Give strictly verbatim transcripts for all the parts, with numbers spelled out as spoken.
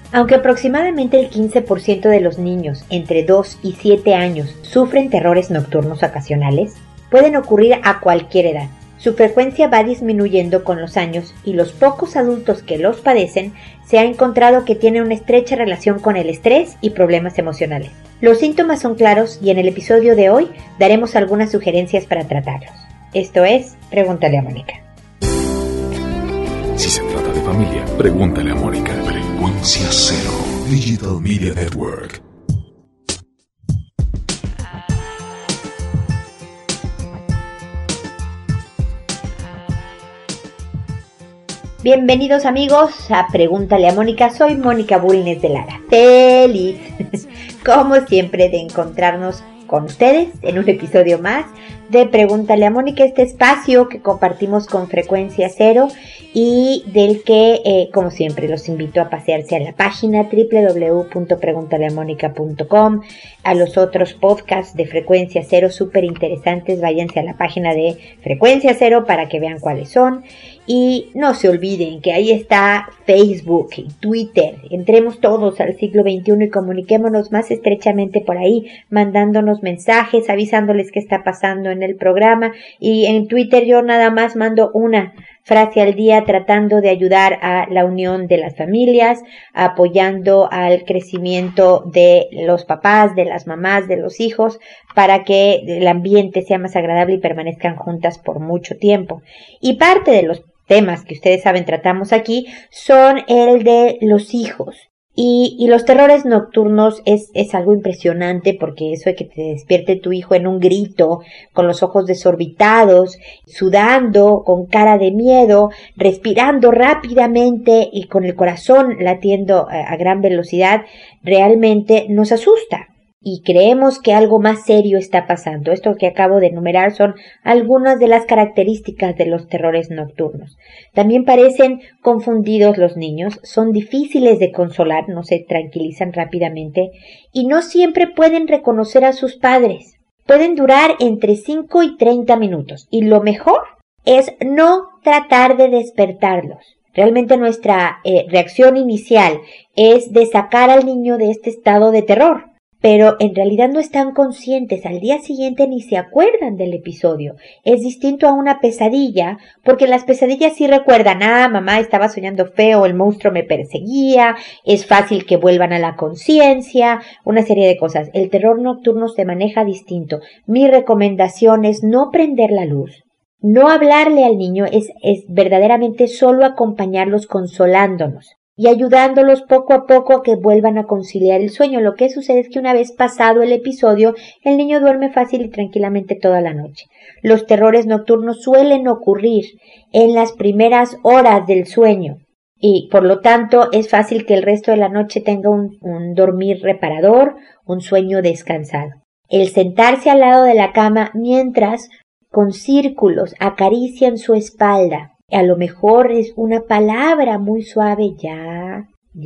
Aunque aproximadamente el quince por ciento de los niños entre dos y siete años sufren terrores nocturnos ocasionales, pueden ocurrir a cualquier edad. Su frecuencia va disminuyendo con los años y los pocos adultos que los padecen se ha encontrado que tienen una estrecha relación con el estrés y problemas emocionales. Los síntomas son claros y en el episodio de hoy daremos algunas sugerencias para tratarlos. Esto es Pregúntale a Mónica. Si se trata de familia, pregúntale a Mónica. Frecuencia Cero, Digital Media Network. Bienvenidos amigos a Pregúntale a Mónica, soy Mónica Bulnes de Lara. Feliz, como siempre, de encontrarnos con ustedes en un episodio más de Pregúntale a Mónica, este espacio que compartimos con Frecuencia Cero y del que, eh, como siempre, los invito a pasearse a la página doble u doble u doble u punto preguntale a mónica punto com, a los otros podcasts de Frecuencia Cero súper interesantes. Váyanse a la página de Frecuencia Cero para que vean cuáles son. Y no se olviden que ahí está Facebook y Twitter. Entremos todos al siglo veintiuno y comuniquémonos más estrechamente por ahí, mandándonos mensajes, avisándoles qué está pasando en el programa. Y en Twitter yo nada más mando una frase al día tratando de ayudar a la unión de las familias, apoyando al crecimiento de los papás, de las mamás, de los hijos, para que el ambiente sea más agradable y permanezcan juntas por mucho tiempo. Y parte de los temas que ustedes saben tratamos aquí son el de los hijos. Y, y los terrores nocturnos es, es algo impresionante, porque eso de que te despierte tu hijo en un grito, con los ojos desorbitados, sudando, con cara de miedo, respirando rápidamente y con el corazón latiendo a, a gran velocidad, realmente nos asusta. Y creemos que algo más serio está pasando. Esto que acabo de enumerar son algunas de las características de los terrores nocturnos. También parecen confundidos los niños, son difíciles de consolar, no se tranquilizan rápidamente y no siempre pueden reconocer a sus padres. Pueden durar entre cinco y treinta minutos y lo mejor es no tratar de despertarlos. Realmente nuestra eh, reacción inicial es de sacar al niño de este estado de terror. Pero en realidad no están conscientes, al día siguiente ni se acuerdan del episodio. Es distinto a una pesadilla, porque las pesadillas sí recuerdan, ah, mamá estaba soñando feo, el monstruo me perseguía, es fácil que vuelvan a la conciencia, una serie de cosas. El terror nocturno se maneja distinto. Mi recomendación es no prender la luz, no hablarle al niño, es, es verdaderamente solo acompañarlos consolándonos y ayudándolos poco a poco a que vuelvan a conciliar el sueño. Lo que sucede es que una vez pasado el episodio, el niño duerme fácil y tranquilamente toda la noche. Los terrores nocturnos suelen ocurrir en las primeras horas del sueño y por lo tanto es fácil que el resto de la noche tenga un, un dormir reparador, un sueño descansado. El sentarse al lado de la cama mientras con círculos acarician su espalda. A lo mejor es una palabra muy suave, ya,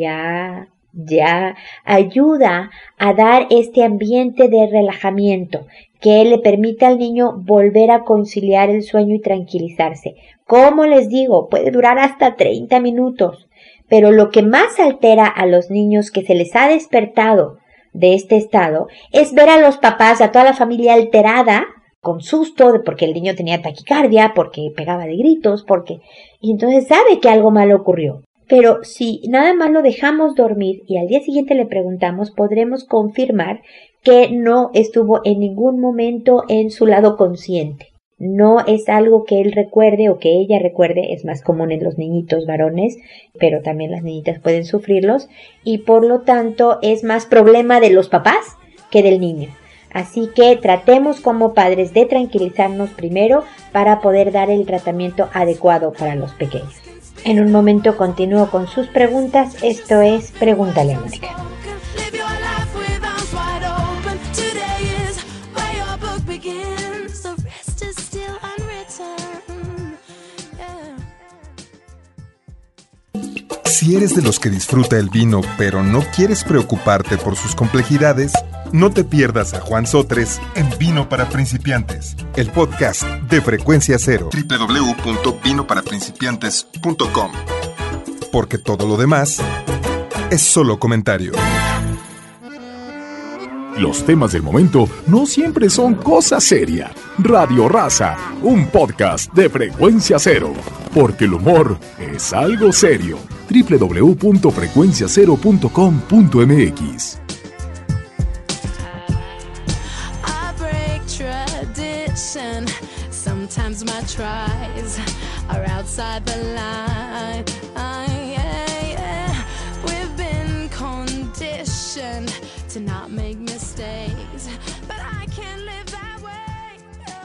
ya, ya, ayuda a dar este ambiente de relajamiento que le permite al niño volver a conciliar el sueño y tranquilizarse. Como les digo, puede durar hasta treinta minutos, pero lo que más altera a los niños que se les ha despertado de este estado es ver a los papás, a toda la familia alterada, con susto, porque el niño tenía taquicardia, porque pegaba de gritos, porque... y entonces sabe que algo malo ocurrió. Pero si nada más lo dejamos dormir y al día siguiente le preguntamos, podremos confirmar que no estuvo en ningún momento en su lado consciente. No es algo que él recuerde o que ella recuerde, es más común en los niñitos varones, pero también las niñitas pueden sufrirlos, y por lo tanto es más problema de los papás que del niño. Así que tratemos como padres de tranquilizarnos primero para poder dar el tratamiento adecuado para los pequeños. En un momento continúo con sus preguntas. Esto es Pregúntale a Mónica. Si eres de los que disfruta el vino pero no quieres preocuparte por sus complejidades, no te pierdas a Juan Sotres en Vino para Principiantes, el podcast de Frecuencia Cero. doble u doble u doble u punto vino para principiantes punto com. Porque todo lo demás es solo comentario. Los temas del momento no siempre son cosa seria. Radio Raza, un podcast de Frecuencia Cero, porque el humor es algo serio. doble u doble u doble u punto frecuencia cero punto com punto m x. Sometimes my tries are outside the line. I, yeah, yeah. We've been conditioned to not make mistakes, but I can't live that way.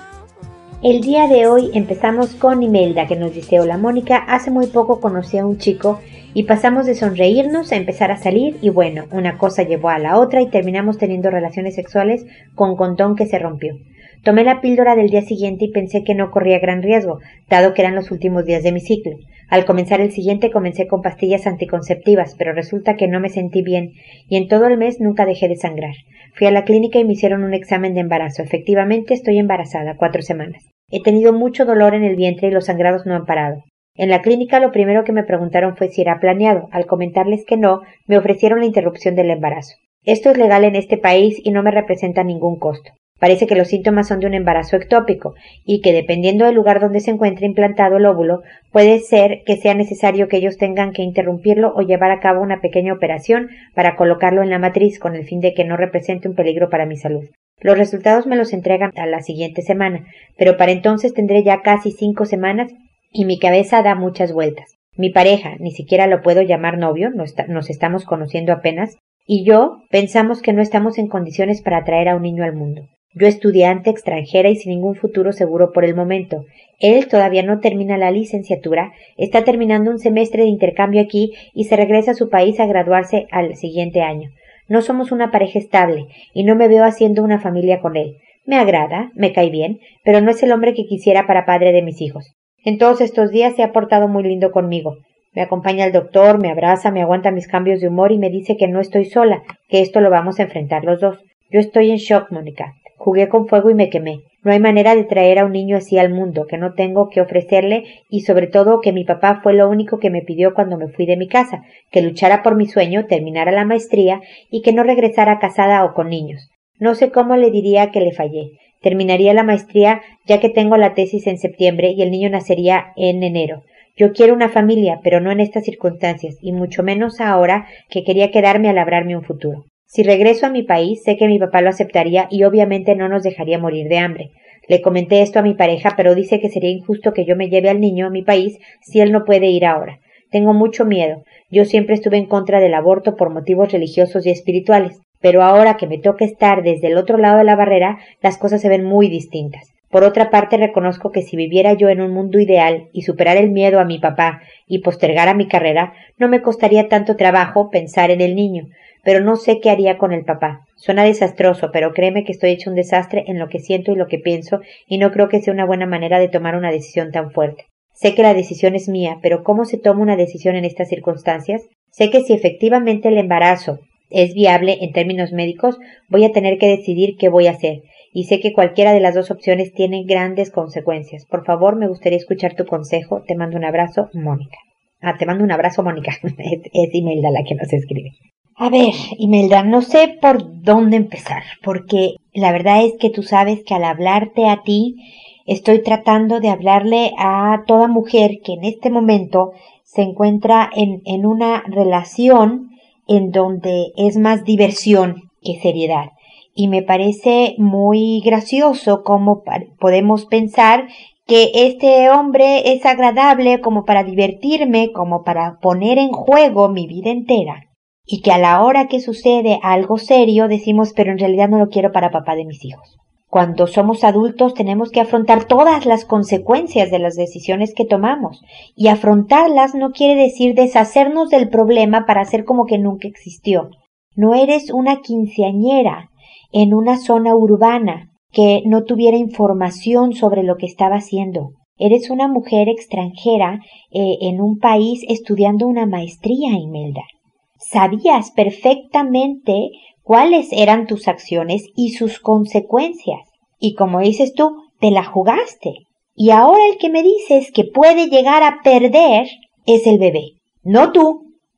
No. El día de hoy empezamos con Imelda, que nos dice: hola Mónica, hace muy poco conocí a un chico y pasamos de sonreírnos a empezar a salir y bueno, una cosa llevó a la otra y terminamos teniendo relaciones sexuales con condón que se rompió. Tomé la píldora del día siguiente y pensé que no corría gran riesgo, dado que eran los últimos días de mi ciclo. Al comenzar el siguiente comencé con pastillas anticonceptivas, pero resulta que no me sentí bien y en todo el mes nunca dejé de sangrar. Fui a la clínica y me hicieron un examen de embarazo. Efectivamente estoy embarazada, cuatro semanas. He tenido mucho dolor en el vientre y los sangrados no han parado. En la clínica lo primero que me preguntaron fue si era planeado. Al comentarles que no, me ofrecieron la interrupción del embarazo. Esto es legal en este país y no me representa ningún costo. Parece que los síntomas son de un embarazo ectópico y que dependiendo del lugar donde se encuentre implantado el óvulo, puede ser que sea necesario que ellos tengan que interrumpirlo o llevar a cabo una pequeña operación para colocarlo en la matriz con el fin de que no represente un peligro para mi salud. Los resultados me los entregan a la siguiente semana, pero para entonces tendré ya casi cinco semanas y mi cabeza da muchas vueltas. Mi pareja, ni siquiera lo puedo llamar novio, nos, nos estamos conociendo apenas, y yo pensamos que no estamos en condiciones para traer a un niño al mundo. Yo estudiante extranjera y sin ningún futuro seguro por el momento. Él todavía no termina la licenciatura, está terminando un semestre de intercambio aquí y se regresa a su país a graduarse al siguiente año. No somos una pareja estable y no me veo haciendo una familia con él. Me agrada, me cae bien, pero no es el hombre que quisiera para padre de mis hijos. En todos estos días se ha portado muy lindo conmigo. Me acompaña al doctor, me abraza, me aguanta mis cambios de humor y me dice que no estoy sola, que esto lo vamos a enfrentar los dos. Yo estoy en shock, Mónica. Jugué con fuego y me quemé. No hay manera de traer a un niño así al mundo, que no tengo que ofrecerle y sobre todo que mi papá fue lo único que me pidió cuando me fui de mi casa, que luchara por mi sueño, terminara la maestría y que no regresara casada o con niños. No sé cómo le diría que le fallé. Terminaría la maestría ya que tengo la tesis en septiembre y el niño nacería en enero. Yo quiero una familia, pero no en estas circunstancias, y mucho menos ahora que quería quedarme a labrarme un futuro. Si regreso a mi país, sé que mi papá lo aceptaría y obviamente no nos dejaría morir de hambre. Le comenté esto a mi pareja, pero dice que sería injusto que yo me lleve al niño a mi país si él no puede ir ahora. Tengo mucho miedo. Yo siempre estuve en contra del aborto por motivos religiosos y espirituales, pero ahora que me toca estar desde el otro lado de la barrera, las cosas se ven muy distintas. Por otra parte, reconozco que si viviera yo en un mundo ideal y superara el miedo a mi papá y postergara mi carrera, no me costaría tanto trabajo pensar en el niño. Pero no sé qué haría con el papá. Suena desastroso, pero créeme que estoy hecho un desastre en lo que siento y lo que pienso, y no creo que sea una buena manera de tomar una decisión tan fuerte. Sé que la decisión es mía, pero ¿cómo se toma una decisión en estas circunstancias? Sé que si efectivamente el embarazo es viable en términos médicos, voy a tener que decidir qué voy a hacer, y sé que cualquiera de las dos opciones tiene grandes consecuencias. Por favor, me gustaría escuchar tu consejo. Te mando un abrazo, Mónica. Ah, te mando un abrazo, Mónica. es, es Imelda la que nos escribe. A ver, Imelda, no sé por dónde empezar, porque la verdad es que tú sabes que al hablarte a ti, estoy tratando de hablarle a toda mujer que en este momento se encuentra en, en una relación en donde es más diversión que seriedad. Y me parece muy gracioso cómo podemos pensar que este hombre es agradable como para divertirme, como para poner en juego mi vida entera. Y que a la hora que sucede algo serio decimos, pero en realidad no lo quiero para papá de mis hijos. Cuando somos adultos tenemos que afrontar todas las consecuencias de las decisiones que tomamos. Y afrontarlas no quiere decir deshacernos del problema para hacer como que nunca existió. No eres una quinceañera en una zona urbana que no tuviera información sobre lo que estaba haciendo. Eres una mujer extranjera eh, en un país estudiando una maestría, Imelda. Sabías perfectamente cuáles eran tus acciones y sus consecuencias. Y como dices tú, te la jugaste. Y ahora el que me dices que puede llegar a perder es el bebé. No tú,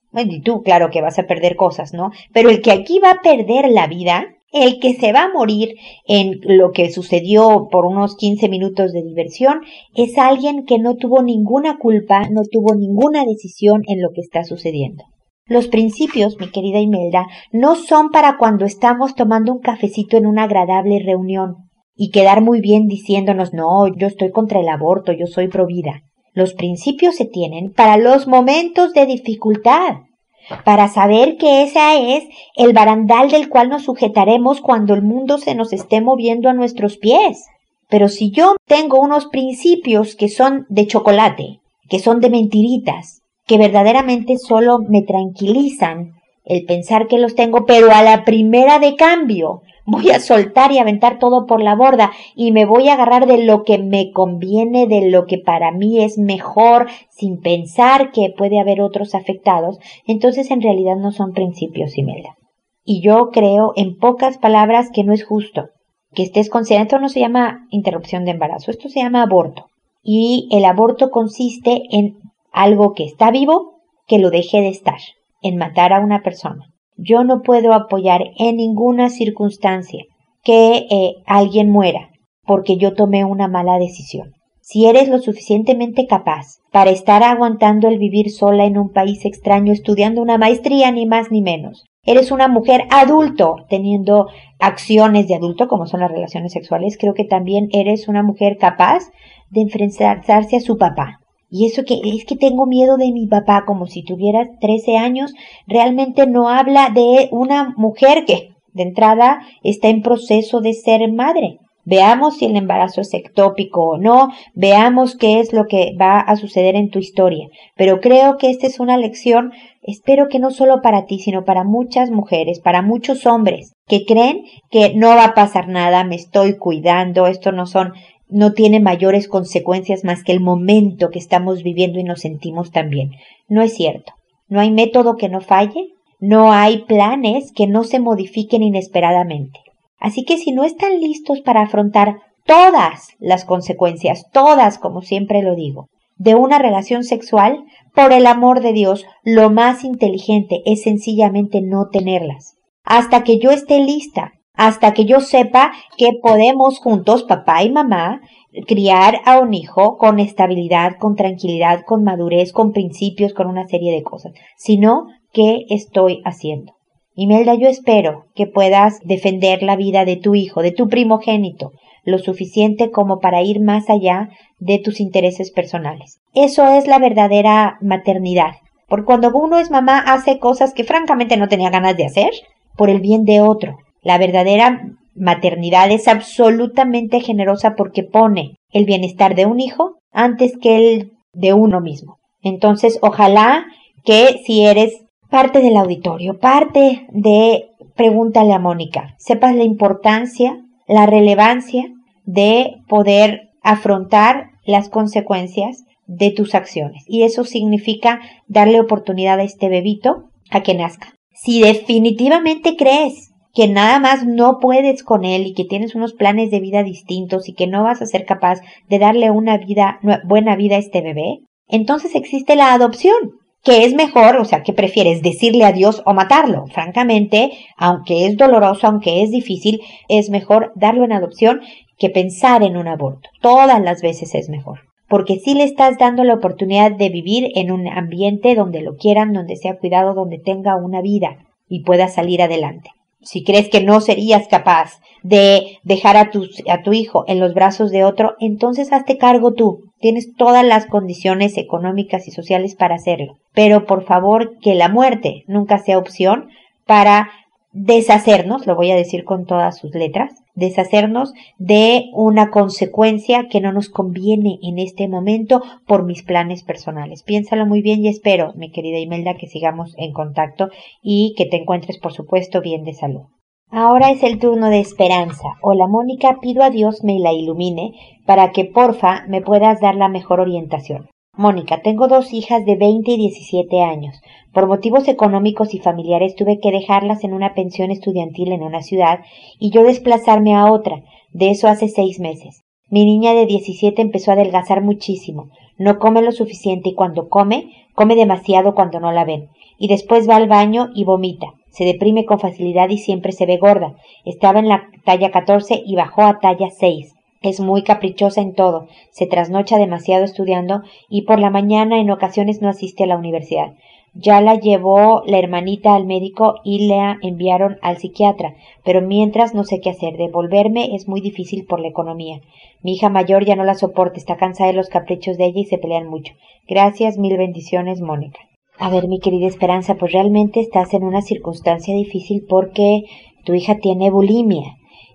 Bueno, y tú, claro que vas a perder cosas, ¿no? Pero el que aquí va a perder la vida, el que se va a morir en lo que sucedió por unos quince minutos de diversión, es alguien que no tuvo ninguna culpa, no tuvo ninguna decisión en lo que está sucediendo. Los principios, mi querida Imelda, no son para cuando estamos tomando un cafecito en una agradable reunión y quedar muy bien diciéndonos, no, yo estoy contra el aborto, yo soy pro vida. Los principios se tienen para los momentos de dificultad, para saber que ese es el barandal del cual nos sujetaremos cuando el mundo se nos esté moviendo a nuestros pies. Pero si yo tengo unos principios que son de chocolate, que son de mentiritas, que verdaderamente solo me tranquilizan el pensar que los tengo, pero a la primera de cambio voy a soltar y aventar todo por la borda y me voy a agarrar de lo que me conviene, de lo que para mí es mejor, sin pensar que puede haber otros afectados, entonces en realidad no son principios, Imelda. Y yo creo, en pocas palabras, que no es justo que estés considerando, esto no se llama interrupción de embarazo, esto se llama aborto. Y el aborto consiste en algo que está vivo, que lo deje de estar, en matar a una persona. Yo no puedo apoyar en ninguna circunstancia que eh, alguien muera porque yo tomé una mala decisión. Si eres lo suficientemente capaz para estar aguantando el vivir sola en un país extraño estudiando una maestría, ni más ni menos, eres una mujer adulto teniendo acciones de adulto como son las relaciones sexuales, creo que también eres una mujer capaz de enfrentarse a su papá. Y eso que es que tengo miedo de mi papá, como si tuvieras trece años, realmente no habla de una mujer que de entrada está en proceso de ser madre. Veamos si el embarazo es ectópico o no, veamos qué es lo que va a suceder en tu historia. Pero creo que esta es una lección, espero que no solo para ti, sino para muchas mujeres, para muchos hombres, que creen que no va a pasar nada, me estoy cuidando, esto no son... no tiene mayores consecuencias más que el momento que estamos viviendo y nos sentimos tan bien. No es cierto. No hay método que no falle, no hay planes que no se modifiquen inesperadamente. Así que si no están listos para afrontar todas las consecuencias, todas, como siempre lo digo, de una relación sexual, por el amor de Dios, lo más inteligente es sencillamente no tenerlas. Hasta que yo esté lista, hasta que yo sepa que podemos juntos, papá y mamá, criar a un hijo con estabilidad, con tranquilidad, con madurez, con principios, con una serie de cosas. Si no, ¿qué estoy haciendo? Imelda, yo espero que puedas defender la vida de tu hijo, de tu primogénito, lo suficiente como para ir más allá de tus intereses personales. Eso es la verdadera maternidad. Porque cuando uno es mamá hace cosas que francamente no tenía ganas de hacer por el bien de otro. La verdadera maternidad es absolutamente generosa porque pone el bienestar de un hijo antes que el de uno mismo. Entonces, ojalá que si eres parte del auditorio, parte de Pregúntale a Mónica, sepas la importancia, la relevancia de poder afrontar las consecuencias de tus acciones. Y eso significa darle oportunidad a este bebito a que nazca. Si definitivamente crees que nada más no puedes con él y que tienes unos planes de vida distintos y que no vas a ser capaz de darle una vida, buena vida a este bebé, entonces existe la adopción, que es mejor, o sea, ¿qué prefieres? ¿Decirle adiós o matarlo? Francamente, aunque es doloroso, aunque es difícil, es mejor darlo en adopción que pensar en un aborto. Todas las veces es mejor. Porque sí le estás dando la oportunidad de vivir en un ambiente donde lo quieran, donde sea cuidado, donde tenga una vida y pueda salir adelante. Si crees que no serías capaz de dejar a tu, a tu hijo en los brazos de otro, entonces hazte cargo tú. Tienes todas las condiciones económicas y sociales para hacerlo. Pero por favor, que la muerte nunca sea opción para deshacernos, lo voy a decir con todas sus letras, deshacernos de una consecuencia que no nos conviene en este momento por mis planes personales. Piénsalo muy bien y espero, mi querida Imelda, que sigamos en contacto y que te encuentres, por supuesto, bien de salud. Ahora es el turno de Esperanza. Hola, Mónica, pido a Dios me la ilumine para que, porfa, me puedas dar la mejor orientación. Mónica, tengo dos hijas de veinte y diecisiete años. Por motivos económicos y familiares tuve que dejarlas en una pensión estudiantil en una ciudad y yo desplazarme a otra. De eso hace seis meses. Mi niña de diecisiete empezó a adelgazar muchísimo. No come lo suficiente y cuando come, come demasiado cuando no la ven. y después va al baño y vomita. Se deprime con facilidad y siempre se ve gorda. Estaba en la talla catorce y bajó a talla seis. Es muy caprichosa en todo. Se trasnocha demasiado estudiando y por la mañana en ocasiones no asiste a la universidad. Ya la llevó la hermanita al médico y la enviaron al psiquiatra, pero mientras no sé qué hacer. Devolverme es muy difícil por la economía. Mi hija mayor ya no la soporta, está cansada de los caprichos de ella y se pelean mucho. Gracias, mil bendiciones, Mónica. A ver, mi querida Esperanza, pues realmente estás en una circunstancia difícil porque tu hija tiene bulimia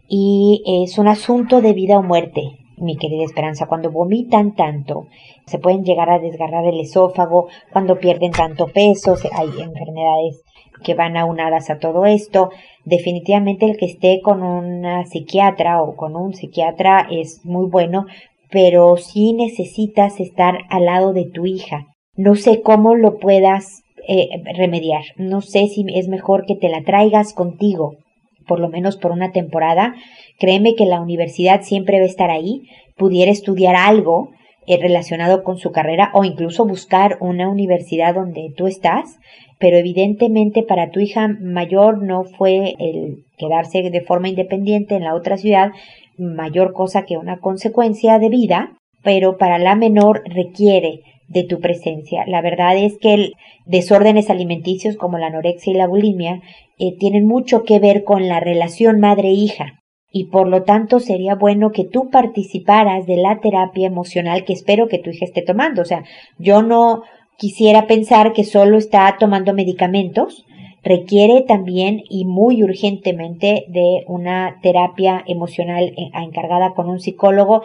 y es un asunto de vida o muerte. Mi querida Esperanza, cuando vomitan tanto, se pueden llegar a desgarrar el esófago, cuando pierden tanto peso, hay enfermedades que van aunadas a todo esto. Definitivamente el que esté con una psiquiatra o con un psiquiatra es muy bueno, pero sí necesitas estar al lado de tu hija. No sé cómo lo puedas eh, remediar, no sé si es mejor que te la traigas contigo, por lo menos por una temporada. Créeme que la universidad siempre va a estar ahí, pudiera estudiar algo eh, relacionado con su carrera o incluso buscar una universidad donde tú estás, pero evidentemente para tu hija mayor no fue el quedarse de forma independiente en la otra ciudad mayor cosa que una consecuencia de vida, pero para la menor requiere de tu presencia. La verdad es que el desórdenes alimenticios como la anorexia y la bulimia eh, tienen mucho que ver con la relación madre-hija y por lo tanto sería bueno que tú participaras de la terapia emocional que espero que tu hija esté tomando. O sea, yo no quisiera pensar que solo está tomando medicamentos, requiere también y muy urgentemente de una terapia emocional encargada con un psicólogo,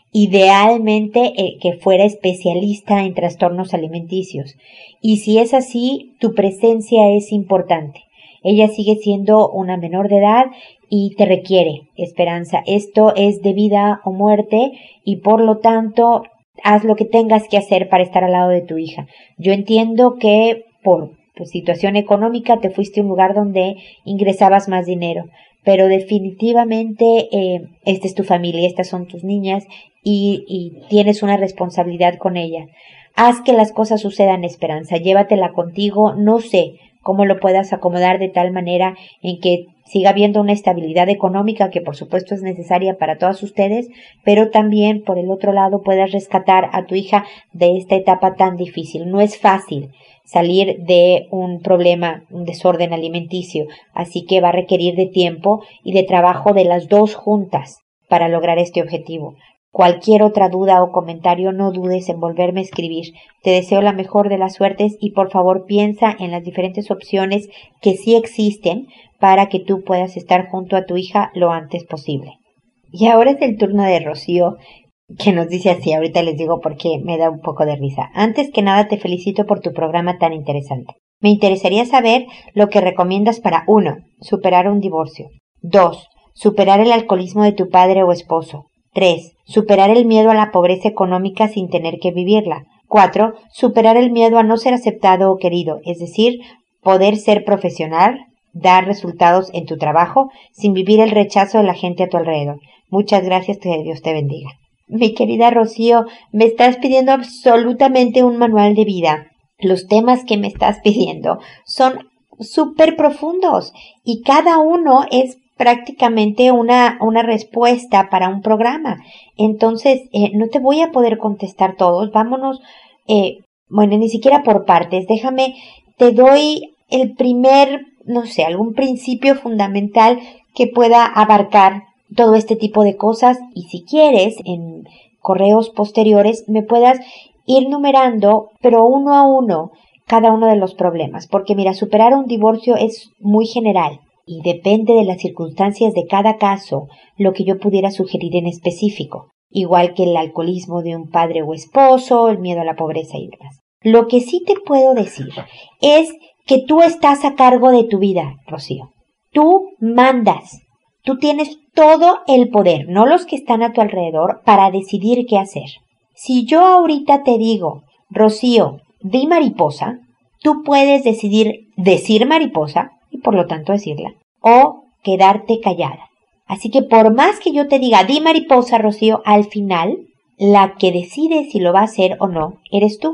idealmente eh, que fuera especialista en trastornos alimenticios. Y si es así, tu presencia es importante. Ella sigue siendo una menor de edad y te requiere, Esperanza. Esto es de vida o muerte y por lo tanto haz lo que tengas que hacer para estar al lado de tu hija. Yo entiendo que por tu situación económica te fuiste a un lugar donde ingresabas más dinero, pero definitivamente eh, esta es tu familia, estas son tus niñas y, y tienes una responsabilidad con ellas. Haz que las cosas sucedan, Esperanza, llévatela contigo, no sé cómo lo puedas acomodar de tal manera en que siga habiendo una estabilidad económica que por supuesto es necesaria para todas ustedes, pero también por el otro lado puedas rescatar a tu hija de esta etapa tan difícil. No es fácil salir de un problema, un desorden alimenticio, así que va a requerir de tiempo y de trabajo de las dos juntas para lograr este objetivo. Cualquier otra duda o comentario, no dudes en volverme a escribir. Te deseo la mejor de las suertes y por favor piensa en las diferentes opciones que sí existen para que tú puedas estar junto a tu hija lo antes posible. Y ahora es el turno de Rocío, que nos dice así, ahorita les digo porque me da un poco de risa. Antes que nada te felicito por tu programa tan interesante. Me interesaría saber lo que recomiendas para uno, superar un divorcio. dos. Superar el alcoholismo de tu padre o esposo. tres. Superar el miedo a la pobreza económica sin tener que vivirla. cuatro. Superar el miedo a no ser aceptado o querido, es decir, poder ser profesional, dar resultados en tu trabajo sin vivir el rechazo de la gente a tu alrededor. Muchas gracias, que Dios te bendiga. Mi querida Rocío, me estás pidiendo absolutamente un manual de vida. Los temas que me estás pidiendo son súper profundos y cada uno es prácticamente una, una respuesta para un programa. Entonces, eh, no te voy a poder contestar todos. Vámonos, eh, bueno, ni siquiera por partes. Déjame, te doy el primer, no sé, algún principio fundamental que pueda abarcar todo este tipo de cosas y si quieres, en correos posteriores me puedas ir numerando, pero uno a uno, cada uno de los problemas. Porque mira, superar un divorcio es muy general. Y depende de las circunstancias de cada caso lo que yo pudiera sugerir en específico, igual que el alcoholismo de un padre o esposo, el miedo a la pobreza y demás. Lo que sí te puedo decir es que tú estás a cargo de tu vida, Rocío. Tú mandas, tú tienes todo el poder, no los que están a tu alrededor, para decidir qué hacer. Si yo ahorita te digo, Rocío, di mariposa, tú puedes decidir decir mariposa, y por lo tanto decirla, o quedarte callada. Así que por más que yo te diga, di mariposa, Rocío, al final, la que decide si lo va a hacer o no, eres tú.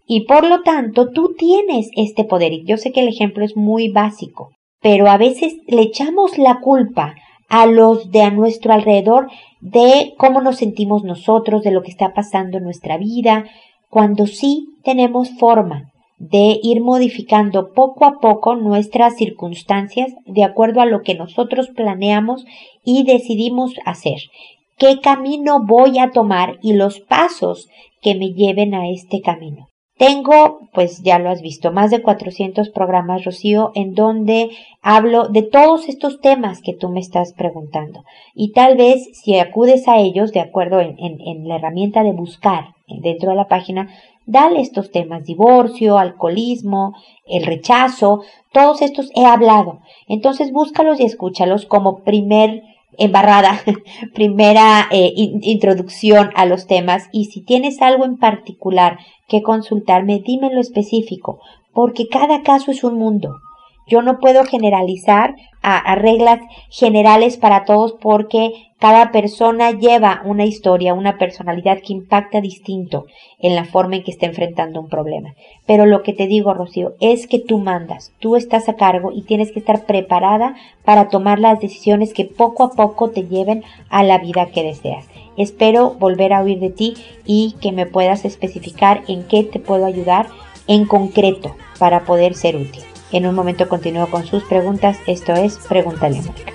Y por lo tanto, tú tienes este poder. Y yo sé que el ejemplo es muy básico, pero a veces le echamos la culpa a los de a nuestro alrededor de cómo nos sentimos nosotros, de lo que está pasando en nuestra vida, cuando sí tenemos forma de ir modificando poco a poco nuestras circunstancias de acuerdo a lo que nosotros planeamos y decidimos hacer. ¿Qué camino voy a tomar y los pasos que me lleven a este camino? Tengo, pues ya lo has visto, más de cuatrocientos programas, Rocío, en donde hablo de todos estos temas que tú me estás preguntando. Y tal vez si acudes a ellos, de acuerdo en, en, en la herramienta de buscar dentro de la página, dale estos temas: divorcio, alcoholismo, el rechazo, todos estos he hablado. Entonces búscalos y escúchalos como primer embarrada, primera eh, in, introducción a los temas. Y si tienes algo en particular que consultarme, dímelo específico, porque cada caso es un mundo. Yo no puedo generalizar a, a reglas generales para todos, porque cada persona lleva una historia, una personalidad que impacta distinto en la forma en que está enfrentando un problema. Pero lo que te digo, Rocío, es que tú mandas, tú estás a cargo y tienes que estar preparada para tomar las decisiones que poco a poco te lleven a la vida que deseas. Espero volver a oír de ti y que me puedas especificar en qué te puedo ayudar en concreto para poder ser útil. En un momento continúo con sus preguntas. Esto es Pregúntale a Mónica.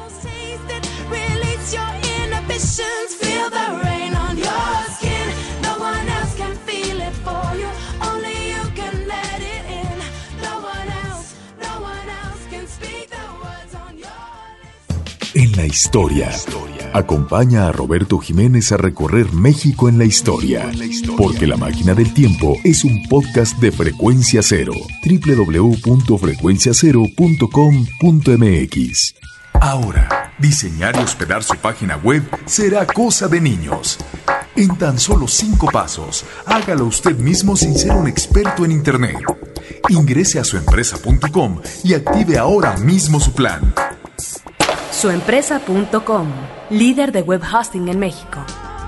En la historia. Acompaña a Roberto Jiménez a recorrer México en la historia, porque La Máquina del Tiempo es un podcast de Frecuencia Cero. doble u doble u doble u punto frecuencia cero punto com punto m x. Ahora, diseñar y hospedar su página web será cosa de niños. En tan solo cinco pasos, hágalo usted mismo sin ser un experto en Internet. Ingrese a su empresa punto com y active ahora mismo su plan. su empresa punto com, líder de web hosting en México.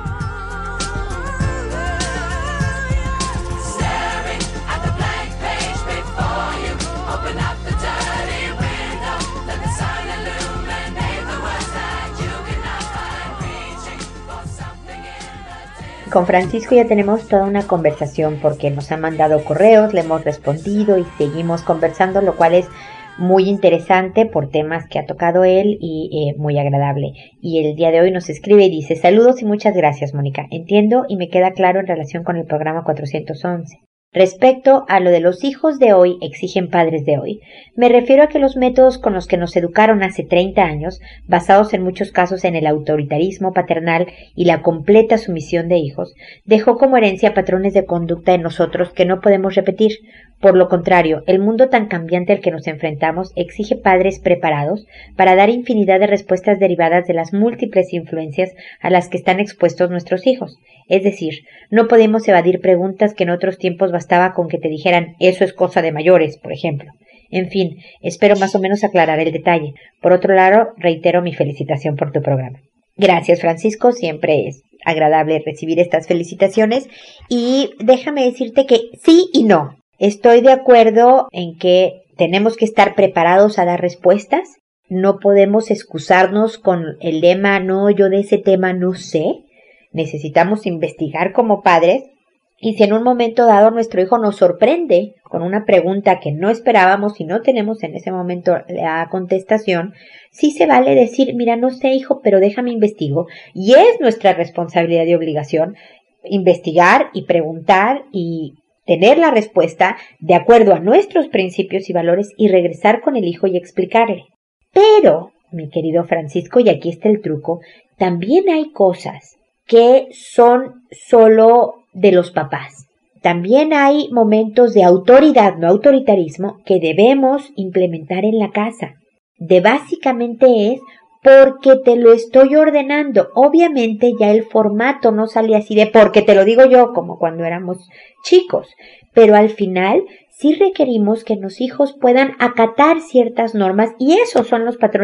Con Francisco ya tenemos toda una conversación, porque nos ha mandado correos, le hemos respondido y seguimos conversando, lo cual es muy interesante por temas que ha tocado él y eh, muy agradable. Y el día de hoy nos escribe y dice: saludos y muchas gracias, Mónica. Entiendo y me queda claro en relación con el programa cuatrocientos once. Respecto a lo de los hijos de hoy exigen padres de hoy, me refiero a que los métodos con los que nos educaron hace treinta años, basados en muchos casos en el autoritarismo paternal y la completa sumisión de hijos, dejó como herencia patrones de conducta en nosotros que no podemos repetir. Por lo contrario, el mundo tan cambiante al que nos enfrentamos exige padres preparados para dar infinidad de respuestas derivadas de las múltiples influencias a las que están expuestos nuestros hijos. Es decir, no podemos evadir preguntas que en otros tiempos bastaba con que te dijeran «eso es cosa de mayores», por ejemplo. En fin, espero más o menos aclarar el detalle. Por otro lado, reitero mi felicitación por tu programa. Gracias, Francisco, siempre es agradable recibir estas felicitaciones y déjame decirte que sí y no. Estoy de acuerdo en que tenemos que estar preparados a dar respuestas. No podemos excusarnos con el lema «no, yo de ese tema no sé». Necesitamos investigar como padres, y si en un momento dado nuestro hijo nos sorprende con una pregunta que no esperábamos y no tenemos en ese momento la contestación, sí se vale decir «mira, no sé, hijo, pero déjame investigo». Y es nuestra responsabilidad y obligación investigar y preguntar y tener la respuesta de acuerdo a nuestros principios y valores y regresar con el hijo y explicarle. Pero, mi querido Francisco, y aquí está el truco, también hay cosas que son solo de los papás. También hay momentos de autoridad, no autoritarismo, que debemos implementar en la casa. De básicamente es porque te lo estoy ordenando. Obviamente ya el formato no sale así de porque te lo digo yo, como cuando éramos chicos, pero al final sí requerimos que los hijos puedan acatar ciertas normas y esos son los patrones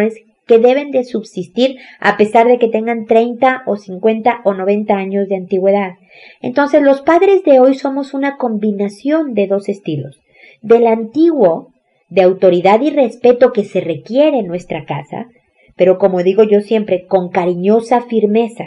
que deben de subsistir a pesar de que tengan treinta o cincuenta o noventa años de antigüedad. Entonces los padres de hoy somos una combinación de dos estilos. Del antiguo, de autoridad y respeto que se requiere en nuestra casa, pero como digo yo siempre, con cariñosa firmeza.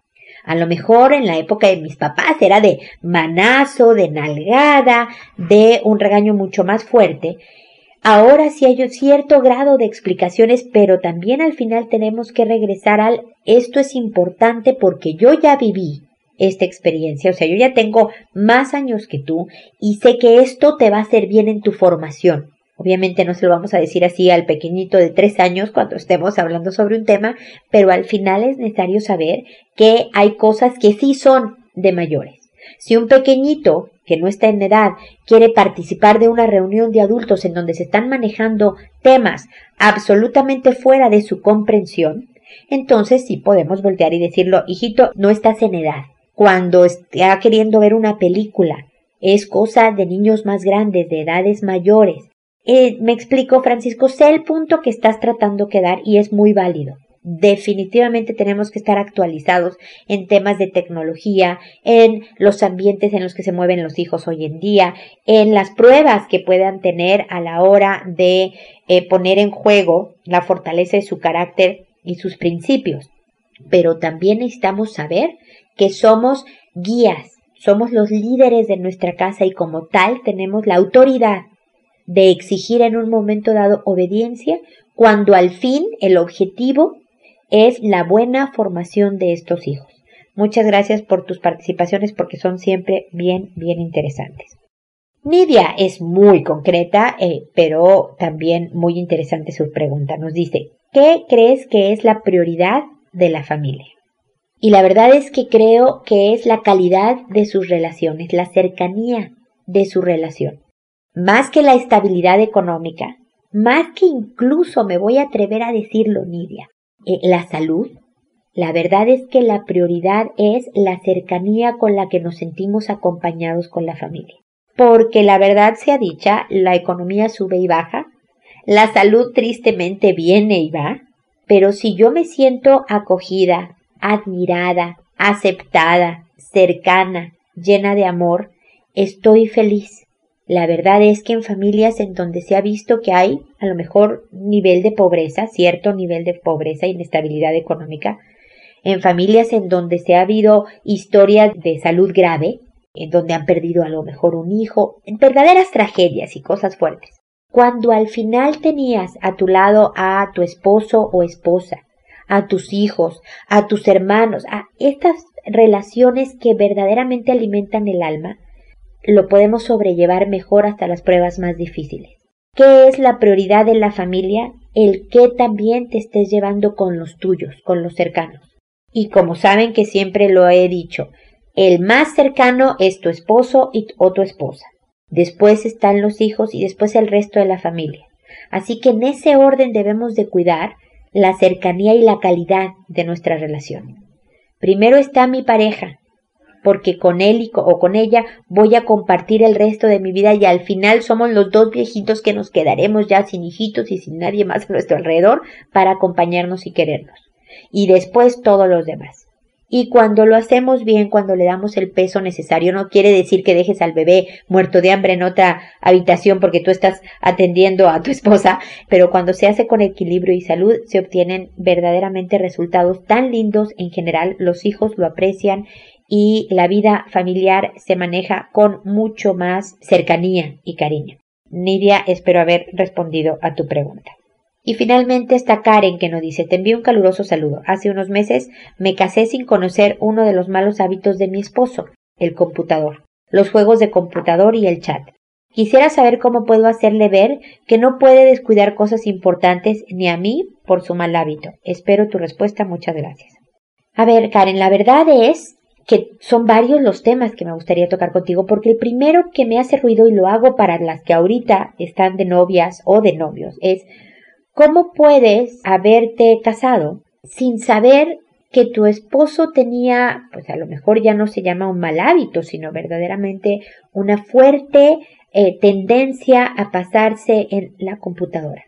A lo mejor en la época de mis papás era de manazo, de nalgada, de un regaño mucho más fuerte. Ahora sí hay un cierto grado de explicaciones, pero también al final tenemos que regresar al esto es importante porque yo ya viví esta experiencia, o sea, yo ya tengo más años que tú y sé que esto te va a hacer bien en tu formación. Obviamente no se lo vamos a decir así al pequeñito de tres años cuando estemos hablando sobre un tema, pero al final es necesario saber que hay cosas que sí son de mayores. Si un pequeñito que no está en edad quiere participar de una reunión de adultos en donde se están manejando temas absolutamente fuera de su comprensión, entonces sí podemos voltear y decirlo, hijito, no estás en edad. Cuando está queriendo ver una película, es cosa de niños más grandes, de edades mayores. Eh, me explico, Francisco, sé el punto que estás tratando de dar y es muy válido. Definitivamente tenemos que estar actualizados en temas de tecnología, en los ambientes en los que se mueven los hijos hoy en día, en las pruebas que puedan tener a la hora de eh, poner en juego la fortaleza de su carácter y sus principios. Pero también necesitamos saber que somos guías, somos los líderes de nuestra casa y como tal tenemos la autoridad de exigir en un momento dado obediencia cuando al fin el objetivo es la buena formación de estos hijos. Muchas gracias por tus participaciones porque son siempre bien, bien interesantes. Nidia es muy concreta, eh, pero también muy interesante su pregunta. Nos dice, ¿qué crees que es la prioridad de la familia? Y la verdad es que creo que es la calidad de sus relaciones, la cercanía de su relación. Más que la estabilidad económica, más que incluso, me voy a atrever a decirlo, Nidia, eh, la salud, la verdad es que la prioridad es la cercanía con la que nos sentimos acompañados con la familia. Porque la verdad sea dicha, la economía sube y baja, la salud tristemente viene y va, pero si yo me siento acogida, admirada, aceptada, cercana, llena de amor, estoy feliz. La verdad es que en familias en donde se ha visto que hay a lo mejor nivel de pobreza, cierto nivel de pobreza, inestabilidad económica, en familias en donde se ha habido historias de salud grave, en donde han perdido a lo mejor un hijo, en verdaderas tragedias y cosas fuertes. Cuando al final tenías a tu lado a tu esposo o esposa, a tus hijos, a tus hermanos, a estas relaciones que verdaderamente alimentan el alma, lo podemos sobrellevar mejor hasta las pruebas más difíciles. ¿Qué es la prioridad de la familia? El que también te estés llevando con los tuyos, con los cercanos. Y como saben que siempre lo he dicho, el más cercano es tu esposo y, o tu esposa. Después están los hijos y después el resto de la familia. Así que en ese orden debemos de cuidar la cercanía y la calidad de nuestra relación. Primero está mi pareja, porque con él y co- o con ella voy a compartir el resto de mi vida y al final somos los dos viejitos que nos quedaremos ya sin hijitos y sin nadie más a nuestro alrededor para acompañarnos y querernos. Y después todos los demás. Y cuando lo hacemos bien, cuando le damos el peso necesario, no quiere decir que dejes al bebé muerto de hambre en otra habitación porque tú estás atendiendo a tu esposa, pero cuando se hace con equilibrio y salud, se obtienen verdaderamente resultados tan lindos. En general, los hijos lo aprecian y la vida familiar se maneja con mucho más cercanía y cariño. Nidia, espero haber respondido a tu pregunta. Y finalmente está Karen que nos dice, te envío un caluroso saludo. Hace unos meses me casé sin conocer uno de los malos hábitos de mi esposo, el computador, los juegos de computador y el chat. Quisiera saber cómo puedo hacerle ver que no puede descuidar cosas importantes ni a mí por su mal hábito. Espero tu respuesta. Muchas gracias. A ver, Karen, la verdad es que son varios los temas que me gustaría tocar contigo, porque el primero que me hace ruido y lo hago para las que ahorita están de novias o de novios es ¿cómo puedes haberte casado sin saber que tu esposo tenía, pues a lo mejor ya no se llama un mal hábito, sino verdaderamente una fuerte eh, tendencia a pasarse en la computadora?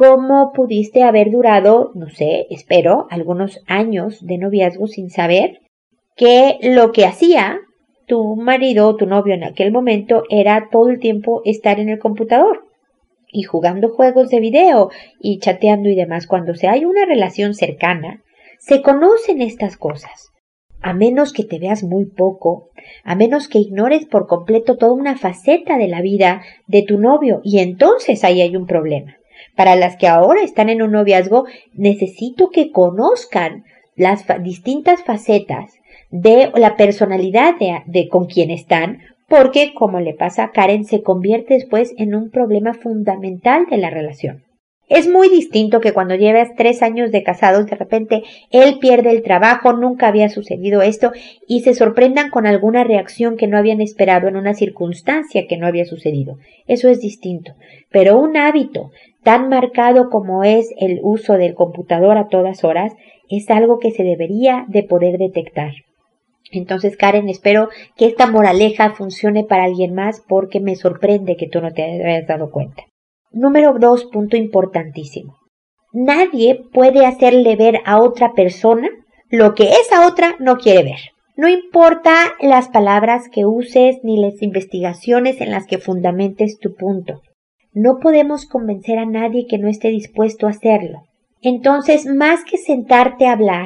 cómo pudiste haber durado, no sé, espero, algunos años de noviazgo sin saber que lo que hacía tu marido o tu novio en aquel momento era todo el tiempo estar en el computador y jugando juegos de video y chateando y demás. Cuando se hay una relación cercana, se conocen estas cosas. A menos que te veas muy poco, a menos que ignores por completo toda una faceta de la vida de tu novio, y entonces ahí hay un problema. Para las que ahora están en un noviazgo, necesito que conozcan las fa- distintas facetas de la personalidad de, de con quien están, porque, como le pasa a Karen, se convierte después en un problema fundamental de la relación. Es muy distinto que cuando llevas tres años de casados, de repente él pierde el trabajo, nunca había sucedido esto, y se sorprendan con alguna reacción que no habían esperado en una circunstancia que no había sucedido. Eso es distinto. Pero un hábito tan marcado como es el uso del computador a todas horas, es algo que se debería de poder detectar. Entonces, Karen, espero que esta moraleja funcione para alguien más, porque me sorprende que tú no te hayas dado cuenta. Número dos, punto importantísimo. Nadie puede hacerle ver a otra persona lo que esa otra no quiere ver. No importa las palabras que uses ni las investigaciones en las que fundamentes tu punto. No podemos convencer a nadie que no esté dispuesto a hacerlo. Entonces, más que sentarte a hablar,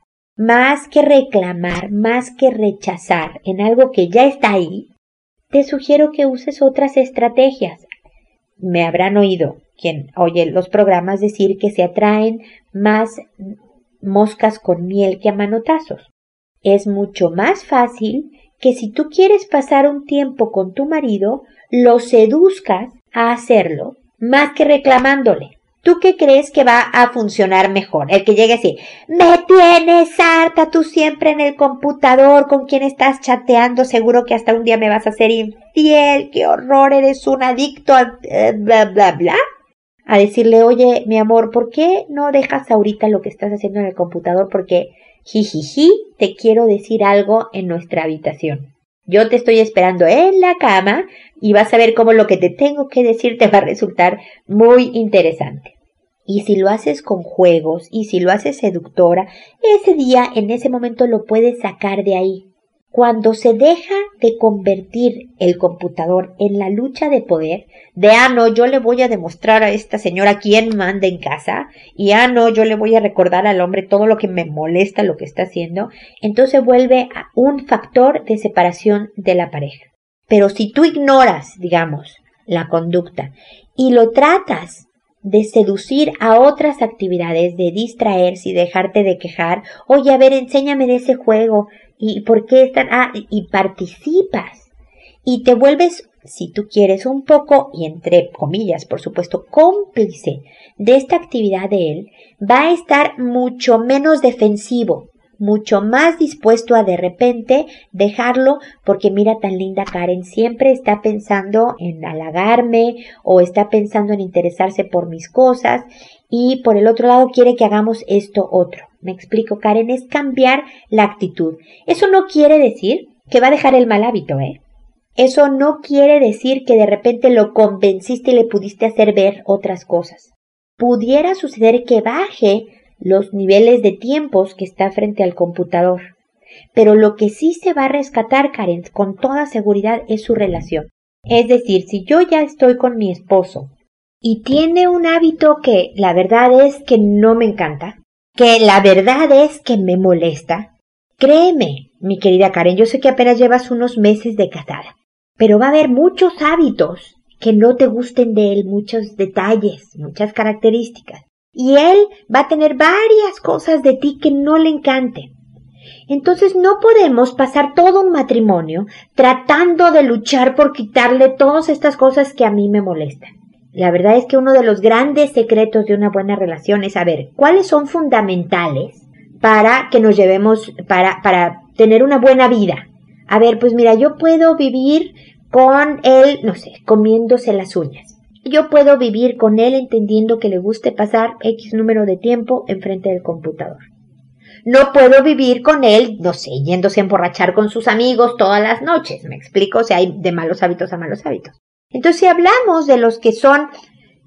más que reclamar, más que rechazar en algo que ya está ahí, te sugiero que uses otras estrategias. Me habrán oído quien oye los programas decir que se atraen más moscas con miel que a manotazos. Es mucho más fácil que si tú quieres pasar un tiempo con tu marido, lo seduzcas a hacerlo, más que reclamándole. ¿Tú qué crees que va a funcionar mejor? El que llegue así, me tienes harta, tú siempre en el computador, con quien estás chateando, seguro que hasta un día me vas a ser infiel, qué horror, eres un adicto a eh, bla bla bla. A decirle, oye, mi amor, ¿por qué no dejas ahorita lo que estás haciendo en el computador? Porque, jijiji, te quiero decir algo en nuestra habitación. Yo te estoy esperando en la cama y vas a ver cómo lo que te tengo que decir te va a resultar muy interesante. Y si lo haces con juegos y si lo haces seductora, ese día, en ese momento lo puedes sacar de ahí. Cuando se deja de convertir el computador en la lucha de poder, de ah no, yo le voy a demostrar a esta señora quién manda en casa, y ah no, yo le voy a recordar al hombre todo lo que me molesta lo que está haciendo, entonces vuelve a un factor de separación de la pareja. Pero si tú ignoras, digamos, la conducta y lo tratas de seducir a otras actividades, de distraerse y dejarte de quejar, oye, a ver, enséñame de ese juego, y por qué están, ah, y participas, y te vuelves, si tú quieres, un poco, y entre comillas, por supuesto, cómplice de esta actividad de él, va a estar mucho menos defensivo, mucho más dispuesto a de repente dejarlo, porque mira tan linda Karen, siempre está pensando en halagarme o está pensando en interesarse por mis cosas, y por el otro lado quiere que hagamos esto otro. Me explico, Karen, es cambiar la actitud. Eso no quiere decir que va a dejar el mal hábito, ¿eh? Eso no quiere decir que de repente lo convenciste y le pudiste hacer ver otras cosas. Pudiera suceder que baje los niveles de tiempos que está frente al computador. Pero lo que sí se va a rescatar, Karen, con toda seguridad, es su relación. Es decir, si yo ya estoy con mi esposo y tiene un hábito que la verdad es que no me encanta, que la verdad es que me molesta, créeme, mi querida Karen, yo sé que apenas llevas unos meses de casada, pero va a haber muchos hábitos que no te gusten de él, muchos detalles, muchas características. Y él va a tener varias cosas de ti que no le encanten. Entonces no podemos pasar todo un matrimonio tratando de luchar por quitarle todas estas cosas que a mí me molestan. La verdad es que uno de los grandes secretos de una buena relación es saber cuáles son fundamentales para que nos llevemos, para, para tener una buena vida. A ver, pues mira, yo puedo vivir con él, no sé, comiéndose las uñas. Yo puedo vivir con él entendiendo que le guste pasar X número de tiempo enfrente del computador. No puedo vivir con él, no sé, yéndose a emborrachar con sus amigos todas las noches. ¿Me explico? O sea, hay de malos hábitos a malos hábitos. Entonces, si hablamos de los que son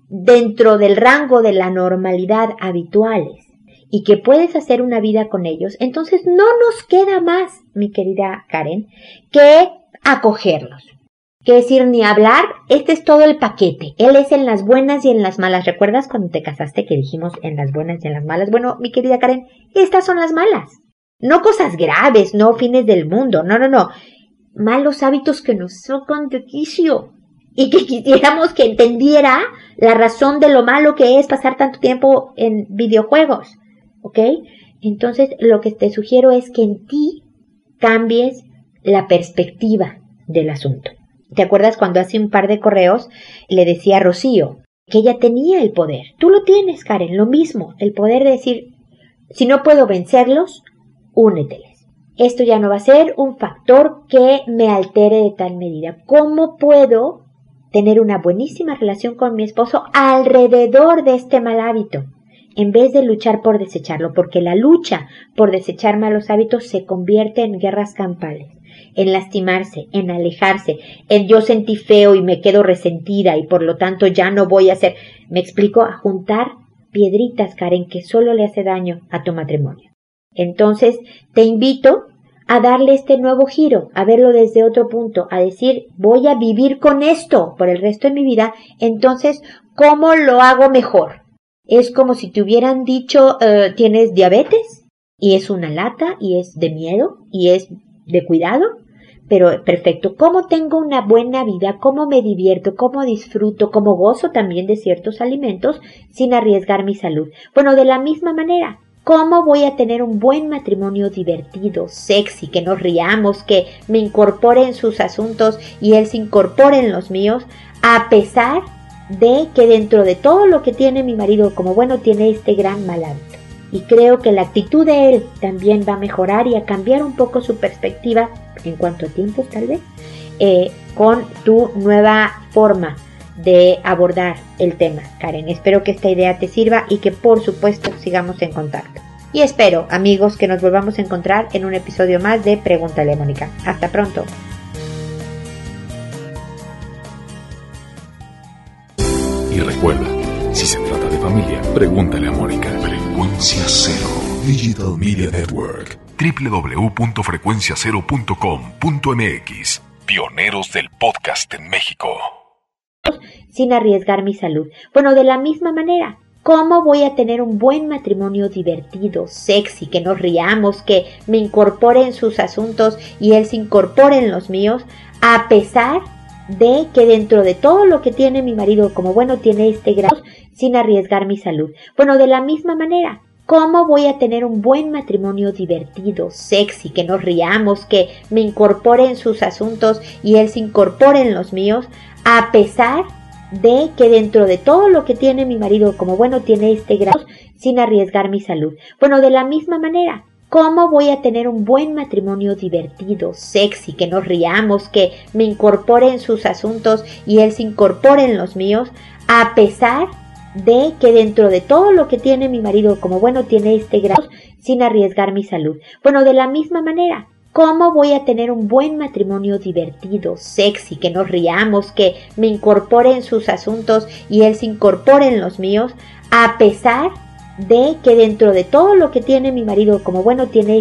dentro del rango de la normalidad habituales y que puedes hacer una vida con ellos, entonces no nos queda más, mi querida Karen, que acogerlos. Que decir ni hablar, este es todo el paquete. Él es en las buenas y en las malas. ¿Recuerdas cuando te casaste que dijimos en las buenas y en las malas? Bueno, mi querida Karen, estas son las malas. No cosas graves, no fines del mundo, no, no, no. Malos hábitos que nos sacan de quicio y que quisiéramos que entendiera la razón de lo malo que es pasar tanto tiempo en videojuegos, ¿ok? Entonces, lo que te sugiero es que en ti cambies la perspectiva del asunto. ¿Te acuerdas cuando hace un par de correos le decía a Rocío que ella tenía el poder? Tú lo tienes, Karen, lo mismo, el poder de decir, si no puedo vencerlos, úneteles. Esto ya no va a ser un factor que me altere de tal medida. ¿Cómo puedo tener una buenísima relación con mi esposo alrededor de este mal hábito? En vez de luchar por desecharlo, porque la lucha por desechar malos hábitos se convierte en guerras campales, en lastimarse, en alejarse, en yo sentí feo y me quedo resentida y por lo tanto ya no voy a hacer. Me explico, a juntar piedritas, Karen, que solo le hace daño a tu matrimonio. Entonces, te invito a darle este nuevo giro, a verlo desde otro punto, a decir, voy a vivir con esto por el resto de mi vida, entonces, ¿cómo lo hago mejor? Es como si te hubieran dicho, uh, tienes diabetes, y es una lata, y es de miedo, y es de cuidado, pero perfecto. ¿Cómo tengo una buena vida? ¿Cómo me divierto? ¿Cómo disfruto? ¿Cómo gozo también de ciertos alimentos sin arriesgar mi salud? Bueno, de la misma manera, ¿cómo voy a tener un buen matrimonio divertido, sexy, que nos riamos, que me incorpore en sus asuntos y él se incorpore en los míos, a pesar de que dentro de todo lo que tiene mi marido como bueno, tiene este gran mal hábito? Y creo que la actitud de él también va a mejorar y a cambiar un poco su perspectiva en cuanto a tiempos tal vez, eh, con tu nueva forma de abordar el tema, Karen. Espero que esta idea te sirva y que por supuesto sigamos en contacto. Y espero, amigos, que nos volvamos a encontrar en un episodio más de Pregúntale a Mónica. Hasta pronto. Y recuerda, si se trata de familia, pregúntale a Mónica. Frecuencia Cero Digital Media Network. doble u doble u doble u punto frecuencia cero punto com punto m x. Pioneros del podcast en México. Sin arriesgar mi salud. Bueno, de la misma manera, ¿cómo voy a tener un buen matrimonio divertido, sexy, que nos riamos, que me incorpore en sus asuntos y él se incorpore en los míos, a pesar de que dentro de todo lo que tiene mi marido como bueno, tiene este grado, sin arriesgar mi salud? Bueno, de la misma manera, ¿cómo voy a tener un buen matrimonio divertido, sexy, que nos riamos, que me incorpore en sus asuntos y él se incorpore en los míos, a pesar de que dentro de todo lo que tiene mi marido como bueno, tiene este grado, sin arriesgar mi salud? Bueno, de la misma manera, ¿cómo voy a tener un buen matrimonio divertido, sexy, que nos riamos, que me incorpore en sus asuntos y él se incorpore en los míos, a pesar de que dentro de todo lo que tiene mi marido como bueno, tiene este grado, sin arriesgar mi salud? Bueno, de la misma manera, ¿cómo voy a tener un buen matrimonio divertido, sexy, que nos riamos, que me incorpore en sus asuntos y él se incorpore en los míos, a pesar de que dentro de todo lo que tiene mi marido como bueno, tiene